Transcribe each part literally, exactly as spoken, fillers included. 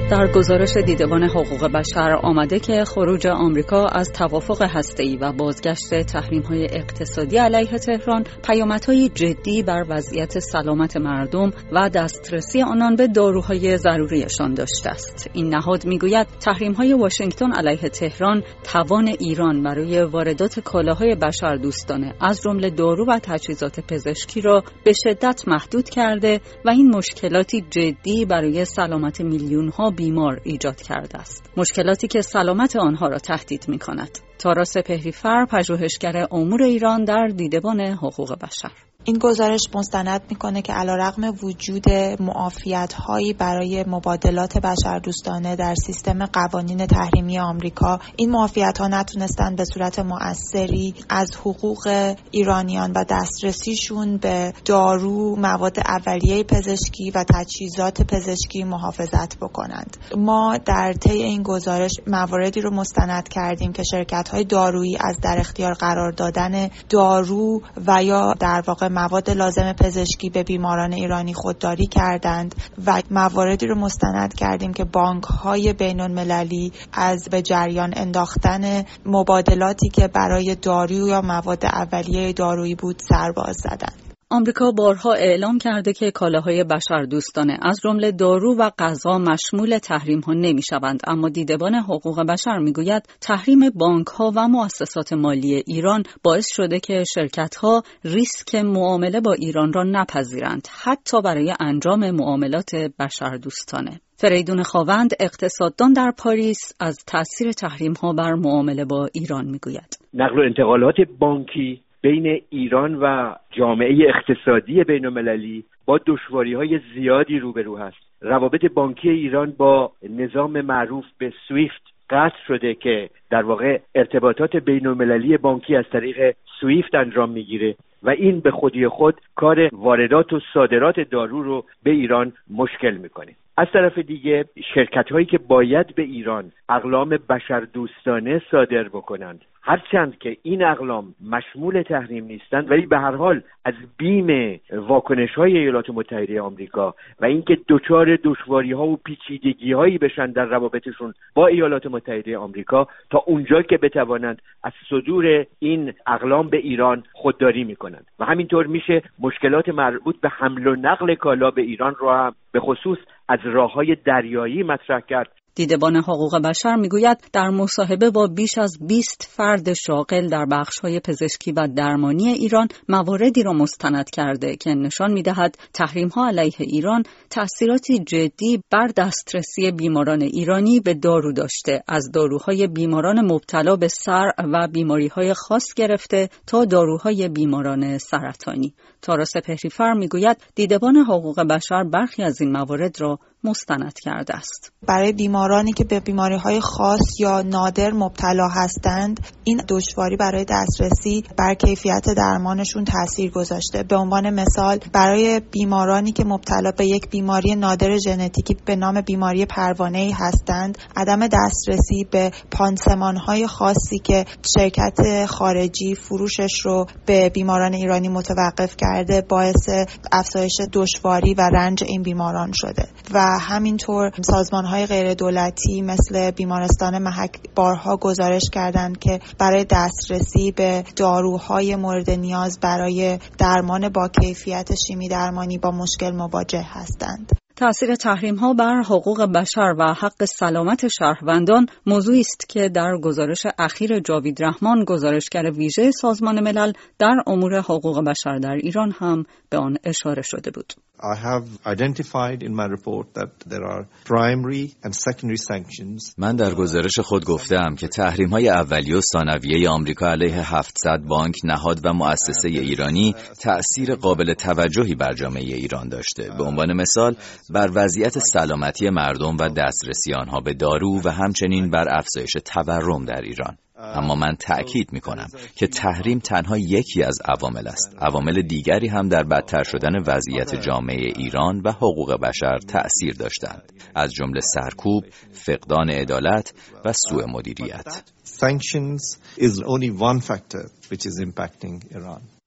در گزارش دیدبان حقوق بشر آمده که خروج آمریکا از توافق هسته‌ای و بازگشت تحریم‌های اقتصادی علیه تهران پیامدهای جدی بر وضعیت سلامت مردم و دسترسی آنان به داروهای ضروریشان داشته است. این نهاد میگوید تحریم‌های واشنگتن علیه تهران توان ایران برای واردات کالاهای بشردوستانه از جمله دارو و تجهیزات پزشکی را به شدت محدود کرده و این مشکلاتی جدی برای سلامت میلیون‌ها بیمار ایجاد کرده است. مشکلاتی که سلامت آنها را تهدید می‌کند. تارا سپهری‌فر، پژوهشگر امور ایران در دیدبان حقوق بشر. این گزارش مستند میکنه که علیرغم وجود معافیت‌هایی برای مبادلات بشردوستانه در سیستم قوانین تحریمی آمریکا، این معافیت‌ها نتونستن به صورت مؤثری از حقوق ایرانیان و دسترسیشون به دارو، مواد اولیه پزشکی و تجهیزات پزشکی محافظت بکنند. ما در طی این گزارش مواردی رو مستند کردیم که شرکت‌های دارویی از در اختیار قرار دادن دارو و یا در واقع مواد لازم پزشکی به بیماران ایرانی خودداری کردند و مواردی رو مستند کردیم که بانک‌های بین‌المللی از به جریان انداختن مبادلاتی که برای دارو یا مواد اولیه دارویی بود سر باز زدند. آمریکا بارها اعلام کرده که کالاهای بشردوستانه از جمله دارو و غذا مشمول تحریم‌ها نمی‌شوند، اما دیدبان حقوق بشر می‌گوید تحریم بانک‌ها و مؤسسات مالی ایران باعث شده که شرکت‌ها ریسک معامله با ایران را نپذیرند، حتی برای انجام معاملات بشردوستانه. فریدون خاوند، اقتصاددان در پاریس، از تأثیر تحریم‌ها بر معامله با ایران می‌گوید. نقل و انتقالات بانکی بین ایران و جامعه اقتصادی بین‌المللی با دشواری‌های زیادی روبرو هست. روابط بانکی ایران با نظام معروف به سویفت قطع شده که در واقع ارتباطات بین‌المللی بانکی از طریق سویفت انجام میگیره و این به خودی خود کار واردات و صادرات دارو رو به ایران مشکل میکنه. از طرف دیگه شرکت‌هایی که باید به ایران اقلام بشردوستانه صادر بکنند، هرچند که این اقلام مشمول تحریم نیستند، ولی به هر حال از بیم واکنش‌های ایالات متحده آمریکا و اینکه دچار دشواری‌ها و پیچیدگی‌هایی بشن در روابطشون با ایالات متحده آمریکا، تا اونجا که بتوانند از صدور این اقلام به ایران خودداری می‌کنند و همینطور میشه مشکلات مربوط به حمل و نقل کالا به ایران رو هم به خصوص از راه‌های دریایی مطرح کرد. دیدبان حقوق بشر میگوید در مصاحبه با بیش از بیست فرد شاغل در بخش‌های پزشکی و درمانی ایران مواردی را مستند کرده که نشان می‌دهد تحریم‌ها علیه ایران تأثیراتی جدی بر دسترسی بیماران ایرانی به دارو داشته، از داروهای بیماران مبتلا به سر و بیماری‌های خاص گرفته تا داروهای بیماران سرطانی. تارا سپهری‌فر میگوید دیدبان حقوق بشر برخی از این موارد را مستند کرده است. برای بیمارانی که به بیماری‌های خاص یا نادر مبتلا هستند، این دشواری برای دسترسی بر کیفیت درمانشون تاثیر گذاشته. به عنوان مثال برای بیمارانی که مبتلا به یک بیماری نادر ژنتیکی به نام بیماری پروانه‌ای هستند، عدم دسترسی به پانسمان‌های خاصی که شرکت خارجی فروشش رو به بیماران ایرانی متوقف کرده باعث افزایش دشواری و رنج این بیماران شده. و همینطور سازمان‌های غیر دولتی مثل بیمارستان محک بارها گزارش کردند که برای دسترسی به داروهای مورد نیاز برای درمان با کیفیت شیمی درمانی با مشکل مواجه هستند. تأثیر تحریم‌ها بر حقوق بشر و حق سلامت شهروندان موضوعی است که در گزارش اخیر جاوید رحمان، گزارشگر ویژه سازمان ملل در امور حقوق بشر در ایران، هم به آن اشاره شده بود. I have identified in my report that there are primary and secondary sanctions. من در گزارش خود گفتم که تحریم‌های اولیه و ثانویه آمریکا علیه هفتصد بانک، نهاد و مؤسسه ایرانی تأثیر قابل توجهی بر جامعه ایران داشته. به عنوان مثال بر وضعیت سلامتی مردم و دسترسی آنها به دارو و همچنین بر افزایش تورم در ایران. اما من تأکید می‌کنم که تحریم تنها یکی از عوامل است. عوامل دیگری هم در بدتر شدن وضعیت جامعه ایران و حقوق بشر تأثیر داشتند، از جمله سرکوب، فقدان عدالت و سوء مدیریت. Sanctions is only one factor which is impacting Iran.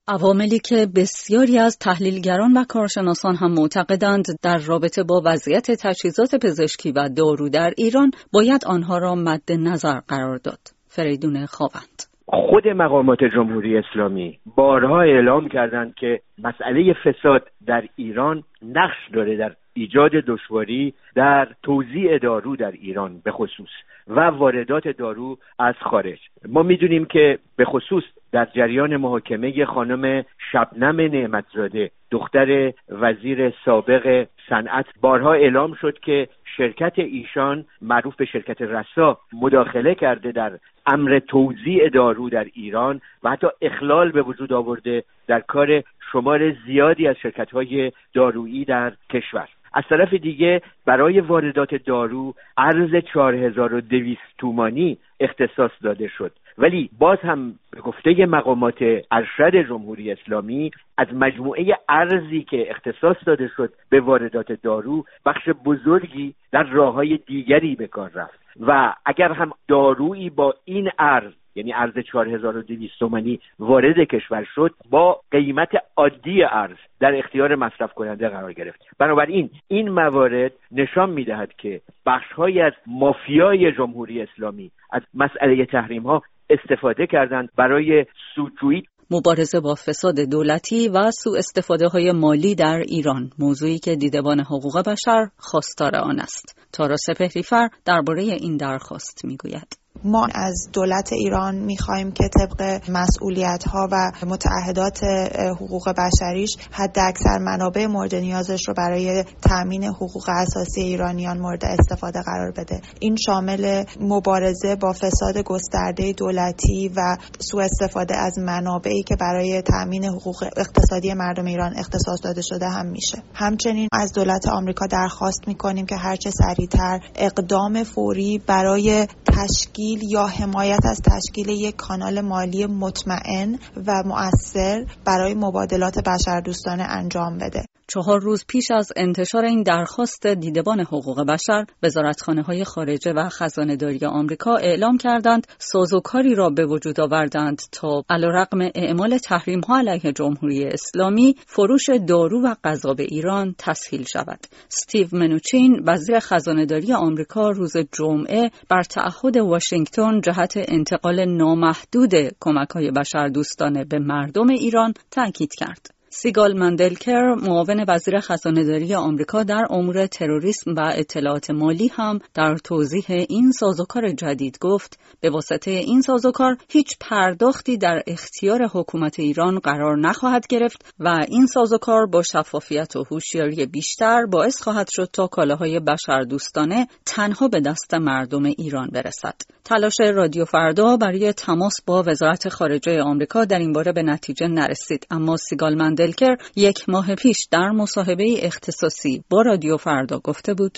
عواملی که بسیاری از تحلیلگران و کارشناسان هم معتقدند در رابطه با وضعیت تجهیزات پزشکی و دارو در ایران باید آنها را مد نظر قرار داد. فریدون خاوند: خود مقامات جمهوری اسلامی بارها اعلام کردند که مسئله فساد در ایران نقش داره در ایجاد دشواری در توزیع دارو در ایران به خصوص و واردات دارو از خارج. ما میدونیم که به خصوص در جریان محاکمه خانم شبنم نعمتزاده دختر وزیر سابق صنعت بارها اعلام شد که شرکت ایشان معروف به شرکت رسا مداخله کرده در امر توزیع دارو در ایران و حتی اخلال به وجود آورده در کار شمار زیادی از شرکت‌های دارویی در کشور. از طرف دیگه برای واردات دارو ارز چهار هزار و دویست تومانی اختصاص داده شد، ولی باز هم به گفته مقامات ارشد جمهوری اسلامی از مجموعه ارزی که اختصاص داده شد به واردات دارو بخش بزرگی در راه‌های دیگری به کار رفت و اگر هم دارویی با این ارز یعنی ارز چهار هزار و دویست تومانی وارد کشور شد با قیمت عادی ارز در اختیار مصرف کننده قرار گرفت. بنابراین این موارد نشان می‌دهد که بخش‌هایی از مافیای جمهوری اسلامی از مسئله تحریم‌ها استفاده کردند برای سودجویی. مبارزه با فساد دولتی و سوء استفاده های مالی در ایران، موضوعی که دیدبان حقوق بشر خواستار آن است. تارا سپهری‌فر درباره این درخواست میگوید: ما از دولت ایران میخوایم که طبق مسئولیت‌ها و متعهدات حقوق بشریش حد اکثر منابع مورد نیازش رو برای تامین حقوق اساسی ایرانیان مورد استفاده قرار بده. این شامل مبارزه با فساد گسترده دولتی و سوء استفاده از منابعی که برای تامین حقوق اقتصادی مردم ایران اختصاص داده شده هم میشه. همچنین از دولت آمریکا درخواست میکنیم که هرچه سریعتر اقدام فوری برای تشکیل یا حمایت از تشکیل یک کانال مالی مطمئن و مؤثر برای مبادلات بشردوستانه انجام بده. چهار روز پیش از انتشار این درخواست دیدبان حقوق بشر، وزارتخانه‌های خارجه و خزانه‌داری آمریکا اعلام کردند سازوکاری را به وجود آوردند تا علیرغم اعمال تحریم‌ها علیه جمهوری اسلامی، فروش دارو و غذا به ایران تسهیل شود. استیو منوچین، وزیر خزانه‌داری آمریکا، روز جمعه بر تعهد واشنگتن جهت انتقال نامحدود کمک‌های بشردوستانه به مردم ایران تاکید کرد. سیگال مندلکر، معاون وزیر خزانه‌داری آمریکا در امور تروریسم و اطلاعات مالی، هم در توضیح این سازوکار جدید گفت به واسطه این سازوکار هیچ پرداختی در اختیار حکومت ایران قرار نخواهد گرفت و این سازوکار با شفافیت و هوشیاری بیشتر باعث خواهد شد تا کالاهای بشردوستانه تنها به دست مردم ایران برسد. تلاش رادیو فردا برای تماس با وزارت خارجه آمریکا در این باره به نتیجه نرسید، اما سیگال مندلکر یک ماه پیش در مصاحبه اختصاصی با رادیو فردا گفته بود: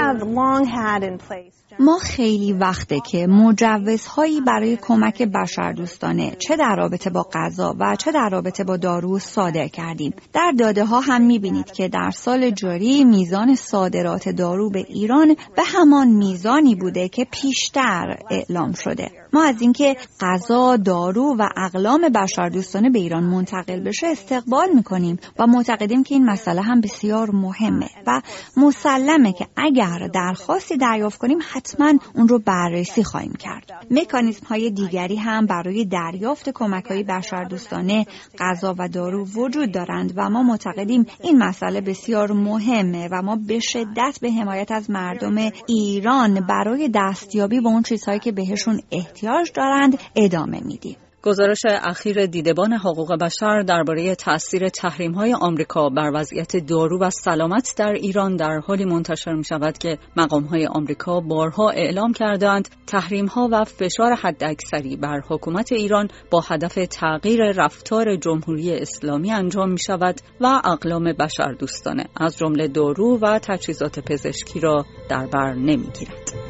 ما خیلی وقته که مجوزهایی برای کمک بشردوستانه چه در رابطه با غذا و چه در رابطه با دارو صادر کردیم. در داده ها هم میبینید که در سال جاری میزان صادرات دارو به ایران به همان میزانی بوده که پیشتر اعلام شده. ما از اینکه غذا، دارو و اقلام بشردوستانه به ایران منتقل بشه استقبال میکنیم و معتقدیم که این مسئله هم بسیار مهمه و مسلمه که اگر درخواستی دریافت کنیم حتما اون رو بررسی خواهیم کرد. مکانیزم های دیگری هم برای دریافت کمک‌های بشردوستانه، غذا و دارو وجود دارند و ما معتقدیم این مسئله بسیار مهمه و ما به شدت به حمایت از مردم ایران برای دستیابی به اون چیزهایی که بهشون احتیاج دارند ادامه میدیم. گزارش اخیر دیدبان حقوق بشر درباره تأثیر تحریم‌های آمریکا بر وضعیت دارو و سلامت در ایران در حالی منتشر می‌شود که مقام‌های آمریکا بارها اعلام کردند تحریم‌ها و فشار حداکثری بر حکومت ایران با هدف تغییر رفتار جمهوری اسلامی انجام می‌شود و اقلام بشردوستانه از جمله دارو و تجهیزات پزشکی را در بر نمی‌گیرد.